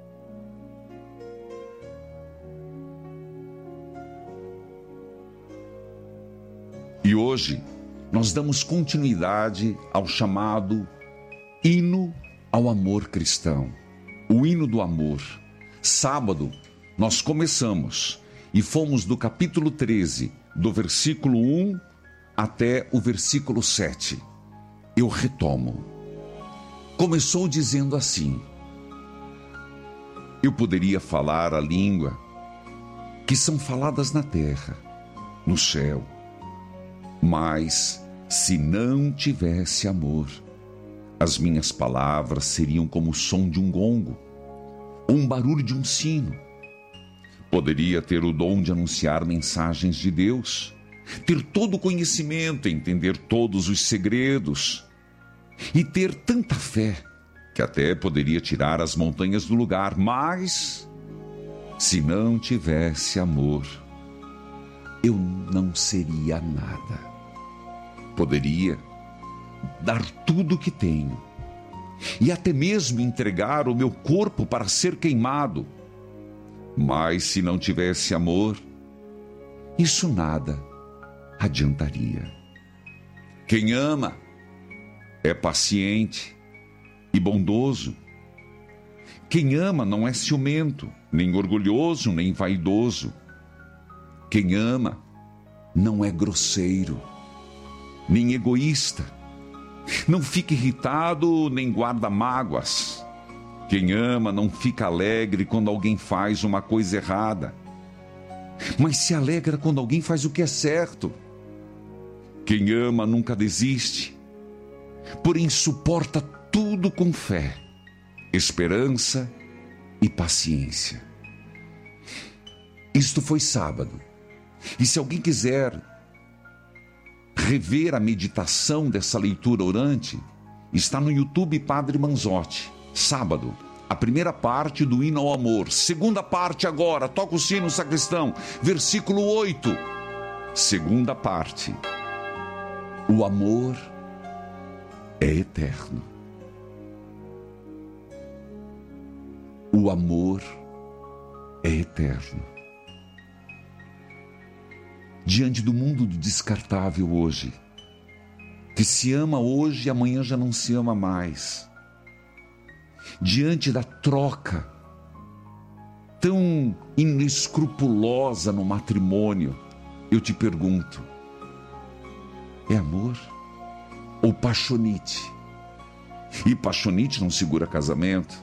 E hoje, nós damos continuidade ao chamado hino ao amor cristão, o hino do amor. Sábado, nós começamos e fomos do capítulo 13, do versículo 1 até o versículo 7. Eu retomo. Começou dizendo assim: eu poderia falar a língua que são faladas na terra, no céu, mas se não tivesse amor, as minhas palavras seriam como o som de um gongo, ou um barulho de um sino. Poderia ter o dom de anunciar mensagens de Deus, ter todo o conhecimento, entender todos os segredos, e ter tanta fé que até poderia tirar as montanhas do lugar, mas se não tivesse amor, eu não seria nada. Poderia dar tudo o que tenho, e até mesmo entregar o meu corpo para ser queimado. Mas se não tivesse amor, isso nada adiantaria. Quem ama é paciente e bondoso. Quem ama não é ciumento, nem orgulhoso, nem vaidoso. Quem ama não é grosseiro, nem egoísta. Não fica irritado, nem guarda mágoas. Quem ama não fica alegre quando alguém faz uma coisa errada, mas se alegra quando alguém faz o que é certo. Quem ama nunca desiste, porém suporta tudo com fé, esperança e paciência. Isto foi sábado. E se alguém quiser rever a meditação dessa leitura orante, está no YouTube Padre Manzotti. Sábado, a primeira parte do hino ao amor. Segunda parte agora, toca o sino, sacristão. Versículo 8. Segunda parte. O amor é eterno. O amor é eterno. Diante do mundo do descartável hoje, que se ama hoje e amanhã já não se ama mais, diante da troca tão inescrupulosa no matrimônio, eu te pergunto: É amor? Ou paixonite? E paixonite não segura casamento.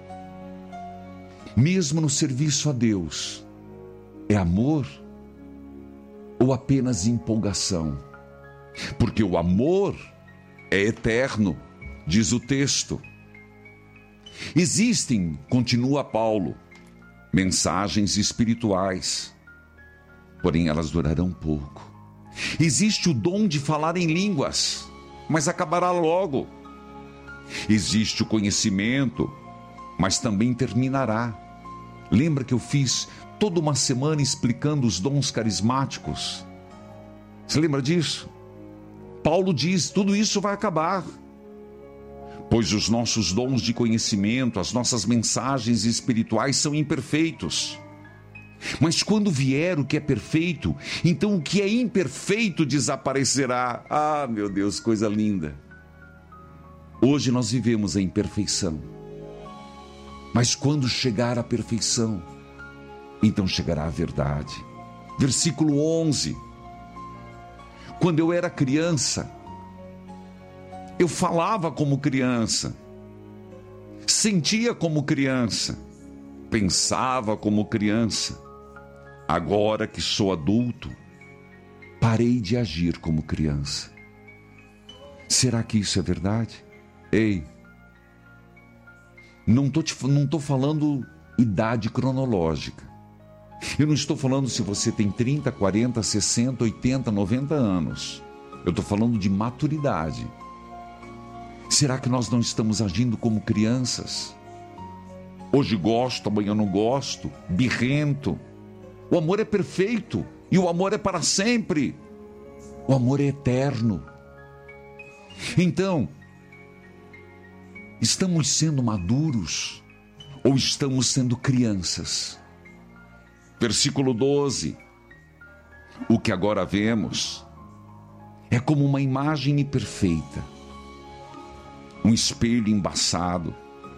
Mesmo no serviço a Deus, é amor ou apenas empolgação? Porque o amor é eterno, diz o texto. Existem, continua Paulo, mensagens espirituais, porém elas durarão pouco. Existe o dom de falar em línguas, mas acabará logo. Existe o conhecimento, mas também terminará. Lembra que eu fiz toda uma semana explicando os dons carismáticos? Você lembra disso? Paulo diz, tudo isso vai acabar. Pois os nossos dons de conhecimento, as nossas mensagens espirituais são imperfeitos. Mas quando vier o que é perfeito, então o que é imperfeito desaparecerá. Ah, meu Deus, coisa linda. Hoje nós vivemos a imperfeição. Mas quando chegar a perfeição, então chegará a verdade. Versículo 11. Quando eu era criança, eu falava como criança, sentia como criança, pensava como criança. Agora que sou adulto, parei de agir como criança. Será que isso é verdade? Ei, não estou falando idade cronológica. Eu não estou falando se você tem 30, 40, 60, 80, 90 anos. Eu estou falando de maturidade. Será que nós não estamos agindo como crianças? Hoje gosto, amanhã não gosto, birrento. O amor é perfeito e o amor é para sempre. O amor é eterno. Então, estamos sendo maduros ou estamos sendo crianças? Versículo 12. O que agora vemos é como uma imagem imperfeita, um espelho embaçado.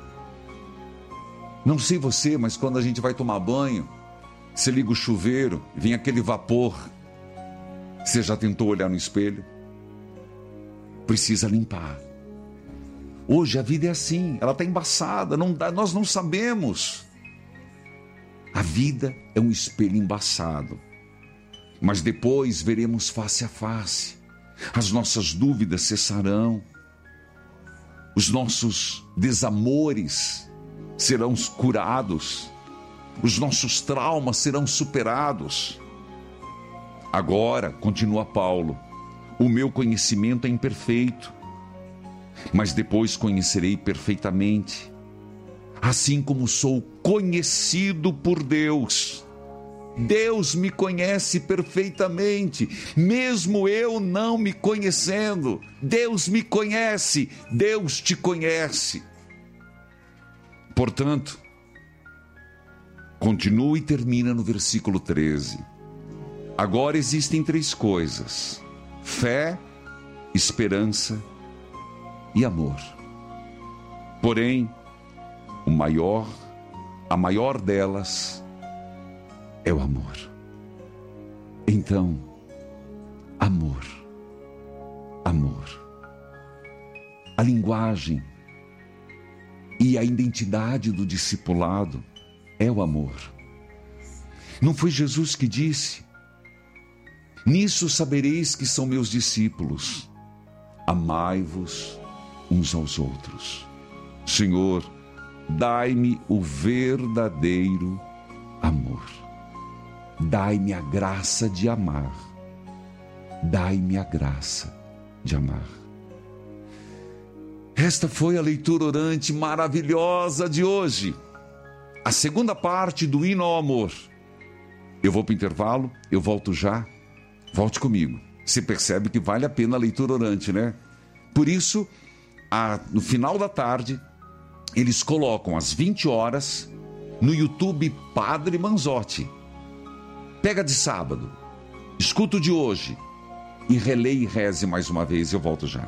Não sei você, mas quando a gente vai tomar banho, você liga o chuveiro, vem aquele vapor. Você já tentou olhar no espelho? Precisa limpar. Hoje a vida é assim, ela está embaçada, nós não sabemos. A vida é um espelho embaçado, mas depois veremos face a face. As nossas dúvidas cessarão, os nossos desamores serão curados, os nossos traumas serão superados. Agora, continua Paulo, o meu conhecimento é imperfeito, mas depois conhecerei perfeitamente, assim como sou conhecido por Deus. Deus me conhece perfeitamente, mesmo eu não me conhecendo. Deus me conhece, Deus te conhece. Portanto, continua e termina no versículo 13. Agora existem 3 coisas: fé, esperança e amor. Porém, a maior delas é o amor. Então, amor. A linguagem e a identidade do discipulado é o amor. Não foi Jesus que disse: nisso sabereis que são meus discípulos, amai-vos uns aos outros. Senhor, dai-me o verdadeiro amor. Dai-me a graça de amar. Dai-me a graça de amar. Esta foi a leitura orante maravilhosa de hoje. A segunda parte do hino ao amor. Eu vou para o intervalo, eu volto já. Volte comigo. Você percebe que vale a pena a leitura orante, né? Por isso, no final da tarde, eles colocam às 20 horas no YouTube Padre Manzotti. Pega de sábado, escuta o de hoje e releia e reze mais uma vez. Eu volto já.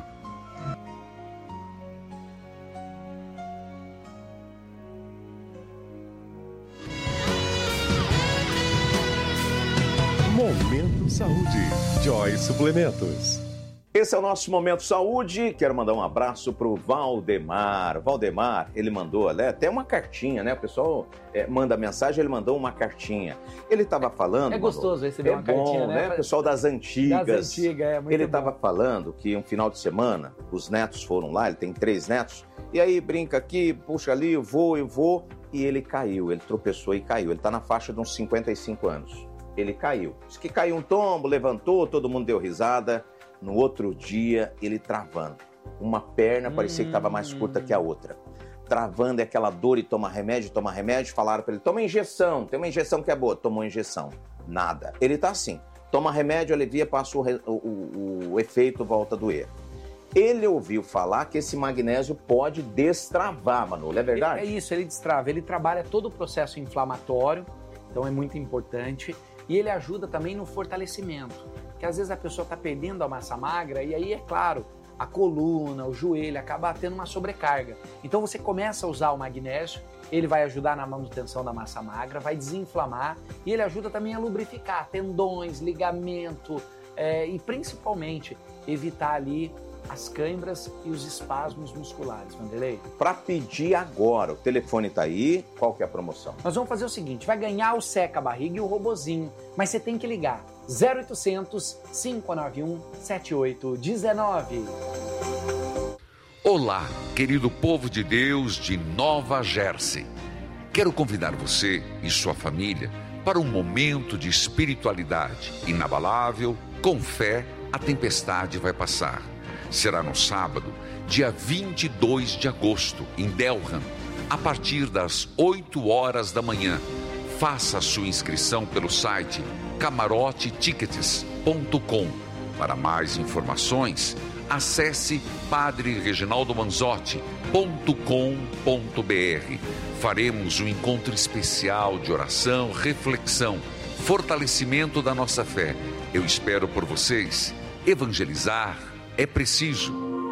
Momento Saúde. Joy Suplementos. Esse é o nosso Momento Saúde. Quero mandar um abraço pro Valdemar. Valdemar, ele mandou até uma cartinha, né? O pessoal manda mensagem, ele mandou uma cartinha. Ele estava falando... É gostoso receber uma cartinha, né? O pessoal das antigas. Das antigas, muito Ele estava falando que um final de semana, os netos foram lá, ele tem 3 netos, e aí brinca aqui, puxa ali, eu vou, e ele caiu, ele tropeçou e caiu. Ele está na faixa de uns 55 anos. Ele caiu. Diz que caiu um tombo, levantou, todo mundo deu risada. No outro dia, ele travando. Uma perna parecia que estava mais curta que a outra. Travando, é aquela dor e toma remédio. Falaram para ele, toma injeção, tem uma injeção que é boa. Tomou injeção, nada. Ele tá assim, toma remédio, alivia, passa o efeito, volta a doer. Ele ouviu falar que esse magnésio pode destravar, Manolo, é verdade? É isso, ele destrava. Ele trabalha todo o processo inflamatório, então é muito importante. E ele ajuda também no fortalecimento. Porque às vezes a pessoa está perdendo a massa magra e aí, é claro, a coluna, o joelho acaba tendo uma sobrecarga. Então você começa a usar o magnésio, ele vai ajudar na manutenção da massa magra, vai desinflamar e ele ajuda também a lubrificar tendões, ligamento e principalmente evitar ali as câimbras e os espasmos musculares, Vanderlei. Para pedir agora, o telefone tá aí, qual que é a promoção? Nós vamos fazer o seguinte, vai ganhar o seca-barriga e o robozinho, mas você tem que ligar 0800 591 7819. Olá, querido povo de Deus de Nova Jersey. Quero convidar você e sua família para um momento de espiritualidade inabalável. Com fé, a tempestade vai passar. Será no sábado, dia 22 de agosto, em Delham, a partir das 8 horas da manhã. Faça a sua inscrição pelo site camarotetickets.com. Para mais informações, acesse padrereginaldomanzotti.com.br. Faremos um encontro especial de oração, reflexão, fortalecimento da nossa fé. Eu espero por vocês. Evangelizar é preciso.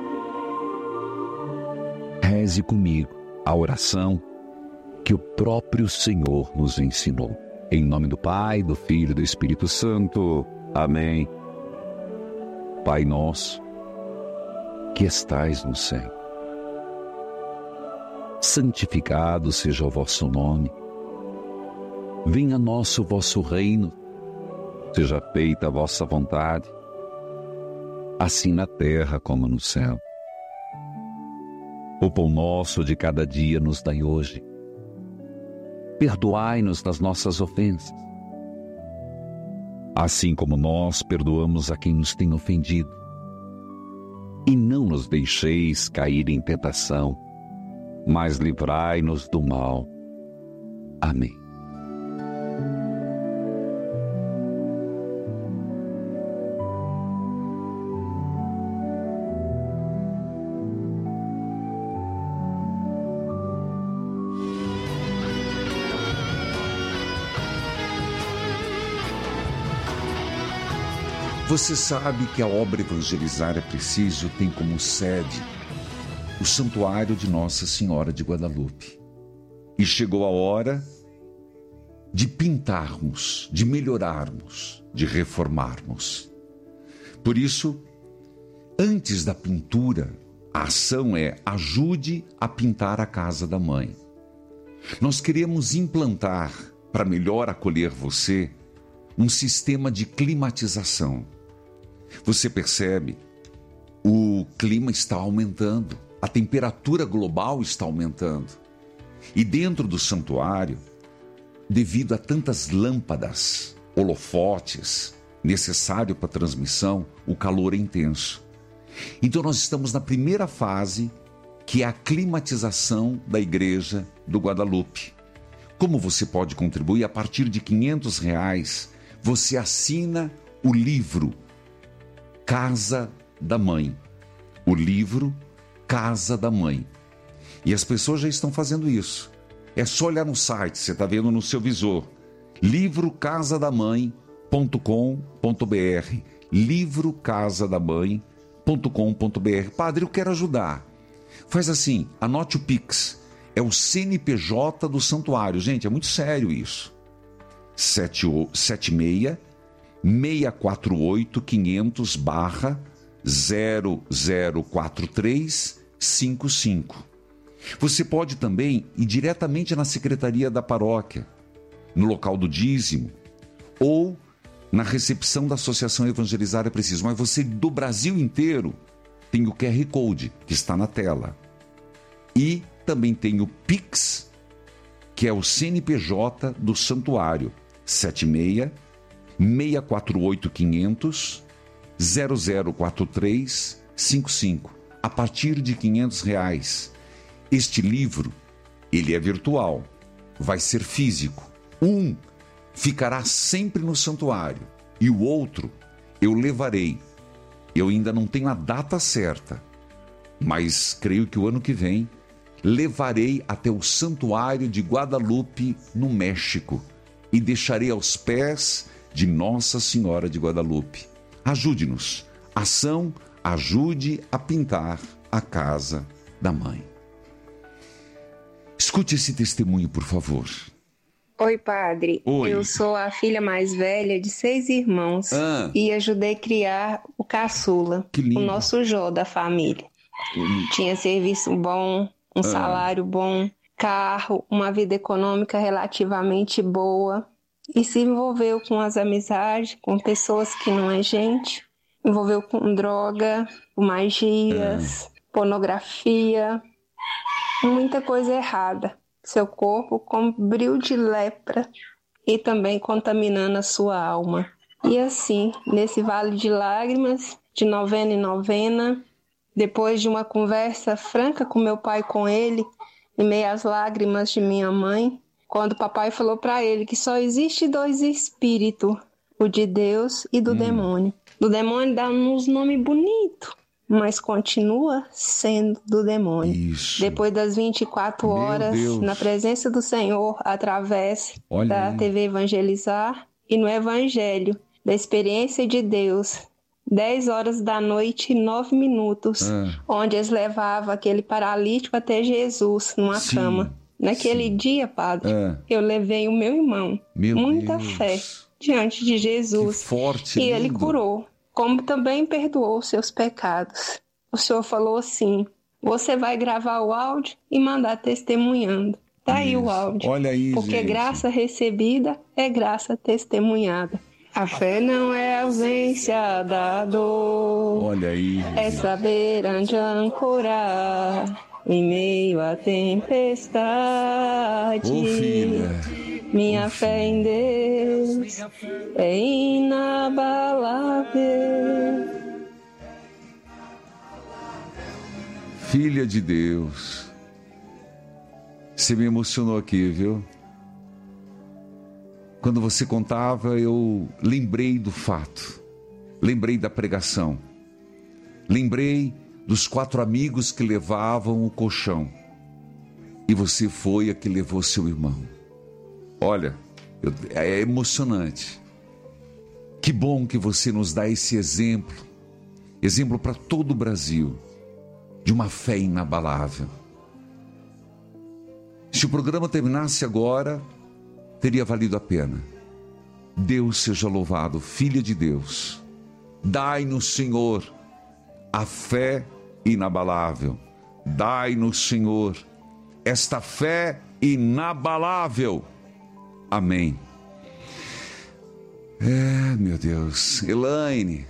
Reze comigo a oração que o próprio Senhor nos ensinou. Em nome do Pai, do Filho e do Espírito Santo. Amém. Pai nosso, que estais no céu, santificado seja o vosso nome. Venha a nós o vosso reino. Seja feita a vossa vontade, assim na terra como no céu. O pão nosso de cada dia nos dai hoje. Perdoai-nos das nossas ofensas, assim como nós perdoamos a quem nos tem ofendido. E não nos deixeis cair em tentação, mas livrai-nos do mal. Amém. Você sabe que a obra Evangelizar é Preciso tem como sede o Santuário de Nossa Senhora de Guadalupe. E chegou a hora de pintarmos, de melhorarmos, de reformarmos. Por isso, antes da pintura, a ação é ajude a pintar a casa da mãe. Nós queremos implantar, para melhor acolher você, um sistema de climatização. Você percebe, o clima está aumentando, a temperatura global está aumentando. E dentro do santuário, devido a tantas lâmpadas, holofotes, necessário para a transmissão, o calor é intenso. Então nós estamos na primeira fase, que é a climatização da Igreja do Guadalupe. Como você pode contribuir? A partir de R$500, você assina o livro Casa da Mãe. O livro Casa da Mãe. E as pessoas já estão fazendo isso. É só olhar no site, você está vendo no seu visor. livrocasadamãe.com.br. livrocasadamãe.com.br. Padre, eu quero ajudar. Faz assim, anote o Pix. É o CNPJ do santuário. Gente, é muito sério isso. 76-648-500 004355. Você pode também ir diretamente na secretaria da paróquia, no local do dízimo, ou na recepção da Associação Evangelizar é Preciso. Mas você, do Brasil inteiro, tem o QR Code, que está na tela. E também tem o Pix, que é o CNPJ do Santuário, 76-648-500 004355, a partir de R$500. Este livro, ele é virtual, vai ser físico. Um ficará sempre no santuário e o outro eu levarei. Eu ainda não tenho a data certa, mas creio que o ano que vem levarei até o Santuário de Guadalupe, no México, e deixarei aos pés de Nossa Senhora de Guadalupe. Ajude-nos. Ação Ajude a Pintar a Casa da Mãe. Escute esse testemunho, por favor. Oi, padre. Oi. Eu sou a filha mais velha de 6 irmãos e ajudei a criar o caçula, o nosso Jó da família. Tinha serviço bom, um salário bom, carro, uma vida econômica relativamente boa e se envolveu com as amizades, com pessoas que não é gente, envolveu com droga, com magias, pornografia, muita coisa errada. Seu corpo cobriu de lepra e também contaminando a sua alma. E assim, nesse vale de lágrimas, de novena em novena, depois de uma conversa franca com meu pai e com ele, em meio às lágrimas de minha mãe, quando o papai falou para ele que só existe 2 espíritos, o de Deus e do demônio. Do demônio dá uns nomes bonitos, mas continua sendo do demônio. Isso. Depois das 24 horas, na presença do Senhor, através da TV Evangelizar e no Evangelho, da experiência de Deus, 10 horas da noite e 9 minutos, onde eles levavam aquele paralítico até Jesus, numa cama. Naquele dia, padre, eu levei o meu irmão, muita fé, diante de Jesus. Que forte, e lindo. ele curou, como também perdoou os seus pecados. O Senhor falou assim: você vai gravar o áudio e mandar testemunhando. Tá aí o áudio. Olha aí, porque gente. graça recebida é graça testemunhada. A fé não é a ausência da dor. Olha aí. É saber onde ancorar em meio à tempestade. Ô, filha. Minha fé em Deus é inabalável. Filha de Deus. Você me emocionou aqui, viu? Quando você contava, eu lembrei do fato. Lembrei da pregação. Lembrei dos 4 amigos que levavam o colchão. E você foi a que levou seu irmão. Olha, é emocionante. Que bom que você nos dá esse exemplo. Exemplo para todo o Brasil. De uma fé inabalável. Se o programa terminasse agora, teria valido a pena. Deus seja louvado, filha de Deus. Dai-nos, Senhor, a fé inabalável. Dai-nos, Senhor, esta fé inabalável. Amém. Meu Deus. Elaine.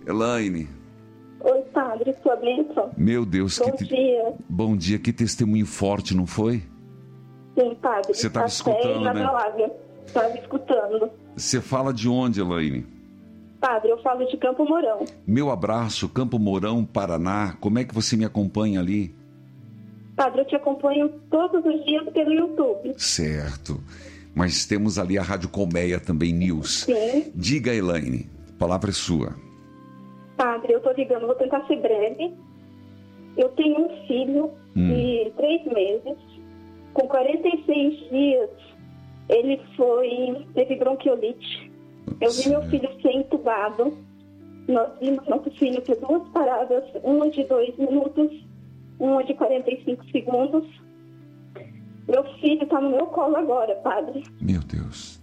Oi, padre, sua bênção. Meu Deus. Bom dia. Bom dia, que testemunho forte, não foi? Sim, padre. Você estava escutando, né? Estava escutando. Você fala de onde, Elaine? Padre, eu falo de Campo Mourão. Meu abraço, Campo Mourão, Paraná. Como é que você me acompanha ali? Padre, eu te acompanho todos os dias pelo YouTube. Certo. Mas temos ali a Rádio Colmeia também, News. Sim. Diga, Elaine, a palavra é sua. Padre, eu tô ligando, vou tentar ser breve. Eu tenho um filho de 3 meses. Com 46 dias, ele teve bronquiolite. Eu vi meu filho ser entubado. Nós vimos nosso filho ter 2 paradas, uma de 2 minutos, uma de 45 segundos. Meu filho está no meu colo agora, padre. Meu Deus.